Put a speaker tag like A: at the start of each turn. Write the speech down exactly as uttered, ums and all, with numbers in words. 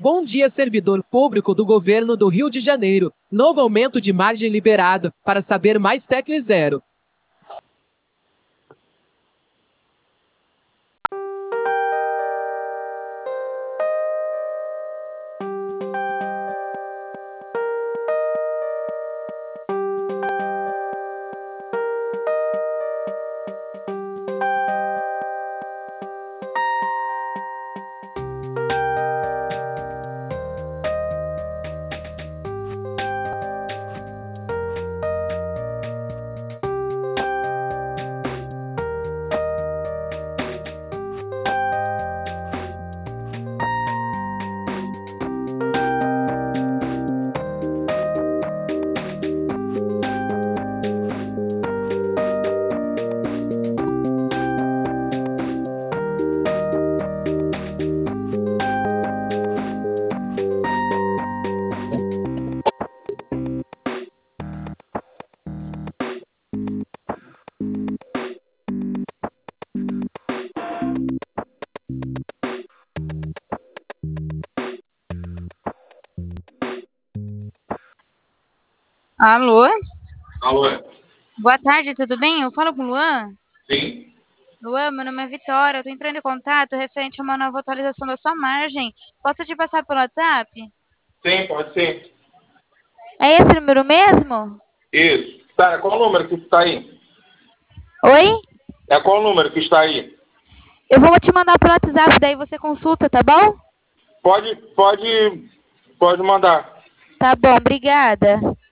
A: Bom dia, servidor público do governo do Rio de Janeiro. Novo aumento de margem liberado. Para saber mais, tecle zero.
B: Alô?
C: Alô?
B: Boa tarde, tudo bem? Eu falo com o Luan?
C: Sim?
B: Luan, meu nome é Vitória, eu tô entrando em contato referente a uma nova atualização da sua margem. Posso te passar pelo WhatsApp?
C: Sim, pode ser.
B: É esse número mesmo?
C: Isso. Tá, qual o número que está aí?
B: Oi?
C: É qual o número que está aí?
B: Eu vou te mandar pelo WhatsApp, daí você consulta, tá bom?
C: Pode, pode, pode mandar.
B: Tá bom, obrigada.